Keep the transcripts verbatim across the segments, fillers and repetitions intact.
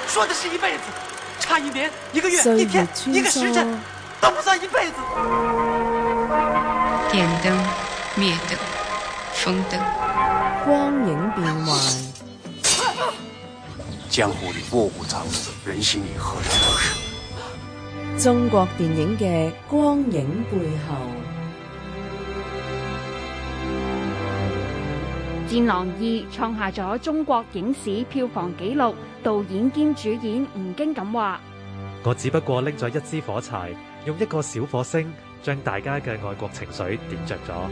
說的是一輩子，差一年、一個月、一天、一個時辰，都不算一輩子。 電燈、滅燈、風燈， 光影變幻。 江湖裏臥虎藏龍，人心裏何嘗不是？ 中國電影嘅光影背後。 《戰狼二》創下咗中國影史票房紀錄，導演兼主演吳京咁話： 我只不過拎咗一支火柴，用一個小火星，將大家嘅愛國情緒點着咗。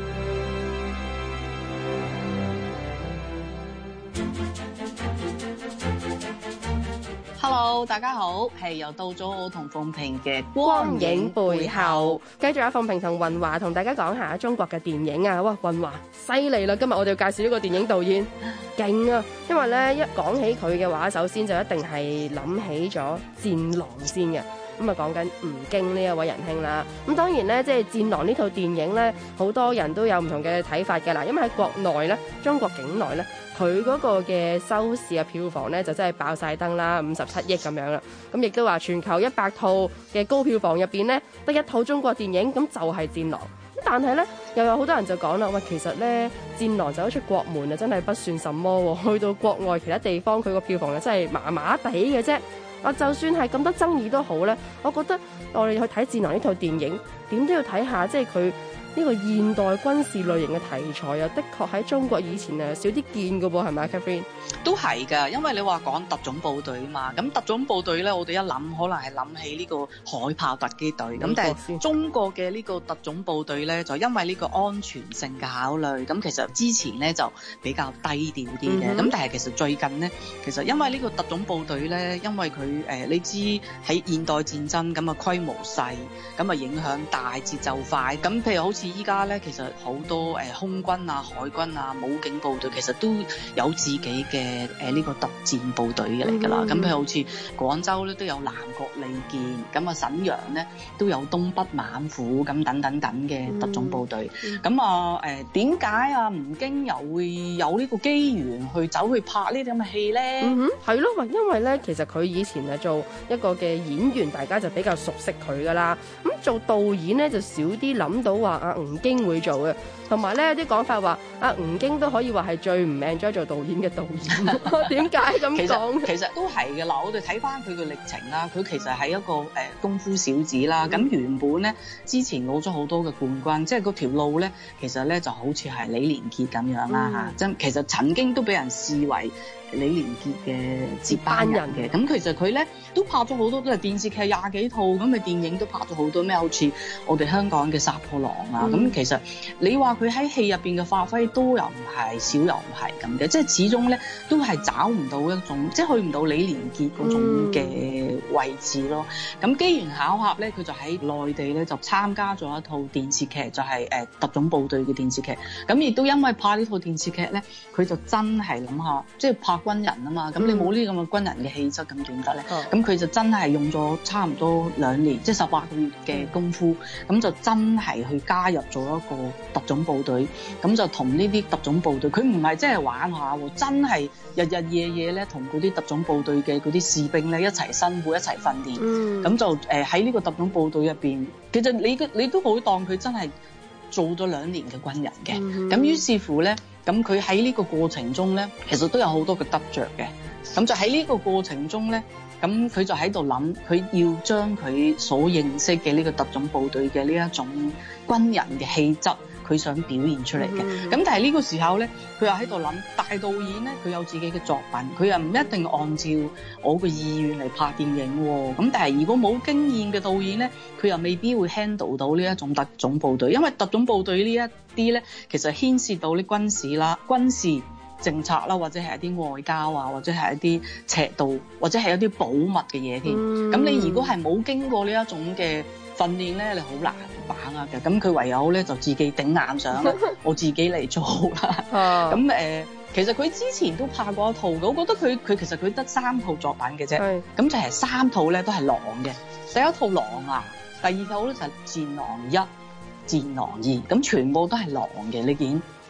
Hello， 大家好，係又到咗我同鳳萍嘅光影背後，繼續阿鳳萍同雲華同大家講下中國嘅電影啊！哇，雲華犀利啦！今日我哋要介紹呢個電影導演，勁啊！因為咧一講起佢嘅話，首先就一定係諗起咗《戰狼》先嘅。咁啊，講緊吳京呢一位仁兄啦。咁當然咧，即係《戰狼》呢套電影咧，好多人都有唔同嘅睇法嘅啦。因為喺國內咧，中國境內咧，佢嗰個嘅收視嘅票房咧就真係爆晒燈啦，五十七億咁樣啦。咁亦都話全球一百套嘅高票房入邊咧，得一套中國電影，咁就係《戰狼》。但係咧，又有好多人就講啦，喂，其實咧《戰狼》走出國門啊，真係不算什麼喎。去到國外其他地方，佢個票房就真係麻麻地嘅啫。啊，就算係咁多爭議都好咧，我覺得我哋去睇《戰狼》呢套電影，點都要睇下，即係佢呢個現代軍事類型嘅題材啊，的確喺中國以前啊少啲見㗎噃，係咪 Catherine？ 都係㗎，因為你話講特種部隊啊嘛，咁特種部隊咧，我哋一諗可能係諗起呢個海豹突擊隊，咁但係中國嘅呢個特種部隊咧，就因為呢個安全性嘅考慮，咁其實之前咧就比較低調啲嘅，咁、嗯、但係其實最近咧，其實因為呢個特種部隊咧，因為佢誒、呃、你知喺現代戰爭咁啊規模細，咁啊影響大，節奏快，咁譬如好似依家咧，其實好多誒、呃、空軍啊、海軍啊、武警部隊其實都有自己嘅。嘅誒呢個特戰部隊嘅嚟㗎啦，咁譬如好似廣州咧都有南國利劍，咁啊瀋陽咧都有東北猛虎咁等等等嘅特種部隊。咁、嗯、啊誒點解啊吳京又會有呢個機緣去走去拍呢啲咁嘅戲咧？ 嗯哼，係咯，因為咧其實佢以前係做一個嘅演員，大家就比較熟悉佢㗎啦。咁做導演咧就少啲諗到話阿吳京會做嘅，同埋咧有啲講法話阿吳京都可以話係最唔 enjoy 做導演嘅導演。點解咁講？ 其實都係嘅嗱，我哋睇翻佢嘅歷程啦，佢其實係一個誒、呃、功夫小子啦。咁、嗯、原本咧之前攞咗好多嘅冠軍，即係嗰條路咧，其實咧就好似係李連杰咁樣啦嚇。即、嗯、其實曾經都俾人視為李連杰嘅接班人嘅。咁其實佢咧都拍咗好多都係電視劇廿幾套，咁嘅電影都拍咗好多咩？好似我哋香港嘅《殺破狼》啊。咁、嗯、其實你話佢喺戲入邊嘅發揮都又唔係少又唔係咁嘅，即係始終咧都係找唔到一種，即係去唔到李連杰嗰種嘅位置咯。咁、嗯、機緣巧合咧，佢就喺內地咧就參加咗一套電視劇，就係、是、誒特種部隊嘅電視劇。咁亦都因為拍呢套電視劇咧，佢就真係諗下，即係拍軍人啊嘛。咁你冇呢咁嘅軍人嘅氣質，咁點得咧？咁、嗯、佢就真係用咗差唔多兩年，即係十八個月嘅功夫，咁、嗯、就真係去加入咗一個特種部隊。咁就同呢啲特種部隊，佢唔係真係玩下喎，真係日日夜夜咧同嗰啲特種部隊嘅嗰啲士兵咧一齊辛苦一齊訓練。咁、嗯、就誒喺呢個特種部隊入邊，其實你你都可以當佢真係做咗兩年嘅軍人嘅。咁、嗯、於是乎咧，咁佢喺呢個過程中咧，其實都有好多嘅得着嘅。咁就喺呢個過程中咧，咁佢就喺度諗，佢要將佢所認識嘅呢個特種部隊嘅呢一種軍人嘅氣質，佢想表現出嚟嘅。咁、嗯、但係呢個時候咧，佢又喺度諗，大導演咧佢有自己嘅作品，佢又唔一定按照我嘅意願嚟拍電影喎。咁但係如果冇經驗嘅導演咧，佢又未必會 handle 到呢一種特種部隊，因為特種部隊呢一啲咧，其實牽涉到啲軍事啦、軍事政策啦，或者係一啲外交啊，或者係一啲尺度，或者係一啲保密嘅嘢添。咁、嗯、你如果係冇經過呢一種嘅訓練咧，你好難把握嘅。咁佢唯有咧就自己頂硬上啦，我自己嚟做啦。咁誒、呃，其實佢之前都拍過一套嘅，我覺得佢佢其實佢得三套作品嘅啫。咁就係三套咧都係狼嘅。第一套狼啊，第二套咧就係戰狼一、戰狼二，咁全部都係狼嘅。你見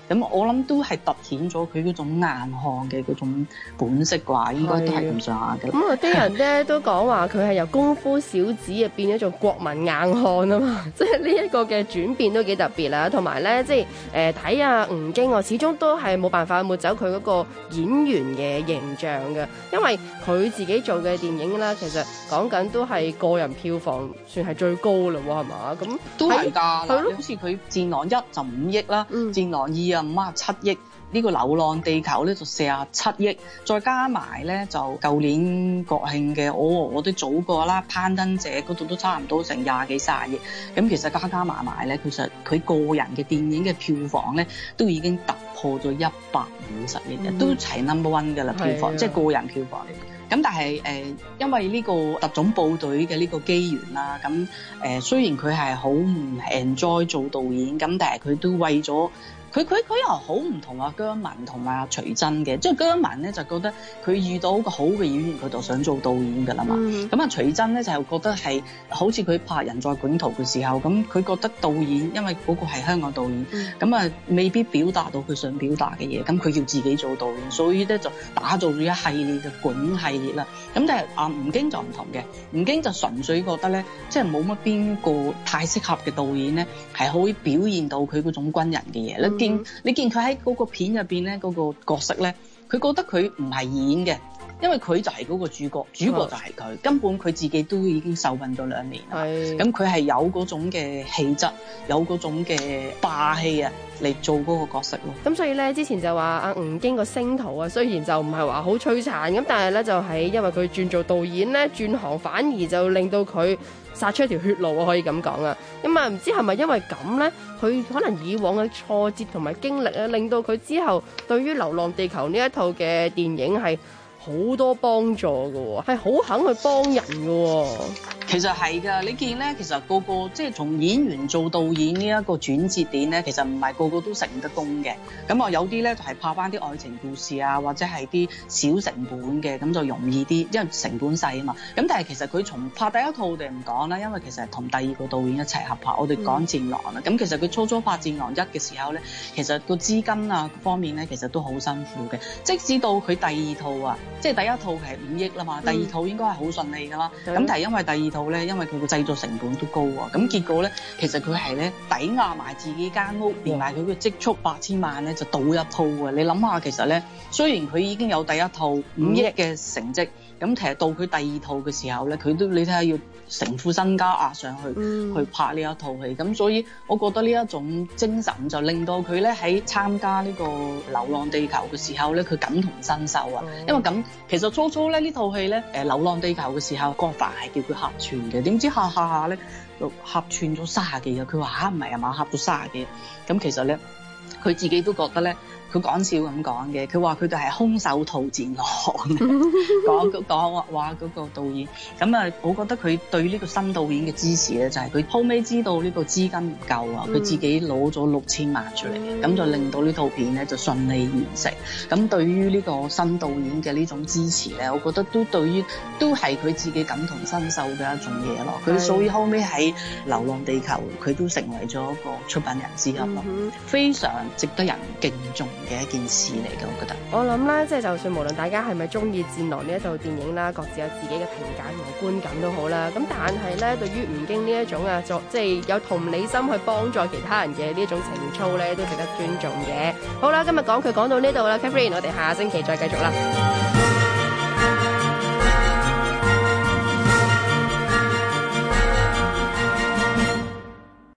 咁我諗都係突顯咗佢嗰種硬漢嘅嗰種本色啩，應該都係咁上下嘅。 咁啊啲人咧都講話佢係由功夫小子啊變咗做國民硬漢啊嘛，即係呢一個嘅轉變都幾特別啦。同埋咧，即係誒睇下吳京啊，始終都係冇辦法抹走佢嗰個演員嘅形象嘅，因為佢自己做嘅電影啦，其實講緊都係個人票房算係最高嘞喎，係嘛？咁都係㗎，係咯，好似佢戰狼一就五億啦，嗯、戰狼二啊五啊七億。呢個流浪地球咧就四十七億，再加埋咧就舊年國慶嘅我和我的祖國啦，攀登者嗰度都差唔多成廿幾卅億，咁其實加加埋埋咧，其實佢個人嘅電影嘅票房咧都已經突破咗一百五十億嘅，嗯、都齊 number one 㗎啦票房，即係個人票房嚟。咁但係誒、呃，因為呢個特種部隊嘅呢個機緣啦，咁誒、呃、雖然佢係好唔 enjoy 做導演，咁但係佢都為咗。佢佢佢又好唔同阿姜文同埋阿徐崢嘅，即係姜文咧就覺得佢遇到一個好嘅演員，佢就想做導演㗎啦嘛。咁啊、嗯、徐崢咧就覺得係好似佢拍《人在囧途》嘅時候，咁佢覺得導演因為嗰個係香港導演，咁啊、嗯、未必表達到佢想表達嘅嘢，咁佢要自己做導演，所以咧就打造咗一系列嘅囧系列啦。咁但係阿吳京就唔同嘅，吳京就純粹覺得咧，即係冇乜邊個太適合嘅導演咧，係可以表現到佢嗰種軍人嘅嘢咧。嗯見你見佢喺嗰個片入邊咧，嗰、嗰個角色咧，佢覺得佢唔係演嘅，因為佢就係嗰個主角，主角就係佢，哦、根本佢自己都已經受訓咗兩年啦。咁佢係有嗰種嘅氣質，有嗰種嘅霸氣啊，嚟做嗰個角色咯。咁所以咧，之前就話阿吳京個星途啊，雖然就唔係話好璀璨咁，但係咧就係因為佢轉做導演咧，轉行反而就令到佢殺出一條血路啊，可以咁講啊。咁啊，唔知係咪因為咁咧，佢可能以往嘅挫折同埋經歷啊，令到佢之後對於《流浪地球》呢一套嘅電影係好多幫助嘅，係好肯去幫人嘅。 其實係㗎，你見咧，其實個個即係從演員做導演呢一個轉折點咧，其實唔係個個都成得功嘅。咁啊，有啲咧就係拍翻啲愛情故事啊，或者係啲小成本嘅，咁就容易啲，因為成本細啊嘛。咁但係其實佢從拍第一套我哋唔講啦，因為其實係同第二個導演一齊合拍。我哋講戰狼啦，咁、嗯、其實佢初初拍戰狼一嘅時候咧，其實個資金啊方面咧，其實都好辛苦嘅。即使到佢第二套啊，即係第一套係五億啦嘛，第二套應該係好順利㗎啦。咁、嗯、但係因為第二套咧，因為佢個製作成本都高啊，咁結果咧，其實佢係咧抵押埋自己間屋，連埋佢嘅積蓄八千萬咧，就賭一套啊！你諗下，其實咧，雖然佢已經有第一套五億嘅成績，咁、嗯、其實到佢第二套嘅時候咧，佢都你睇下要成副身家壓上去、嗯、去拍呢一套戲，咁所以我覺得呢一種精神就令到佢咧喺參加呢個《流浪地球》嘅時候咧，佢感同身受啊！嗯、因為咁其實初初咧呢套戲咧，誒《流浪地球》嘅時候，郭帆係叫佢客串嘅，點知下下下咧就客串咗三十幾日，佢話嚇唔係啊嘛，客咗三十幾日，咁其實咧佢自己都覺得咧。佢講笑咁講嘅，佢話佢哋係空手套戰狼，講講話嗰個導演。咁啊，我覺得佢對呢個新導演嘅支持咧，就係、是、佢後尾知道呢個資金唔夠啊，佢、嗯、自己攞咗六千萬出嚟，咁、嗯、就令到呢套片咧就順利完成。咁對於呢個新導演嘅呢種支持咧，我覺得都對於都係佢自己感同身受嘅一種嘢咯。佢、嗯、所以後尾喺《流浪地球》，佢都成為咗一個出品人之一咯，嗯、非常值得人敬重嘅一件事嚟嘅，我覺得。 我諗咧，即係就算無論大家係咪中意《戰狼》呢一套電影啦，各自有自己嘅評價同埋觀感都好啦。咁但係咧，對於吳京呢一種啊，作即係有同理心去幫助其他人嘅呢一種情操咧，都值得尊重嘅。好啦，今日講佢講到呢度啦 Catherine 我哋下星期再繼續啦。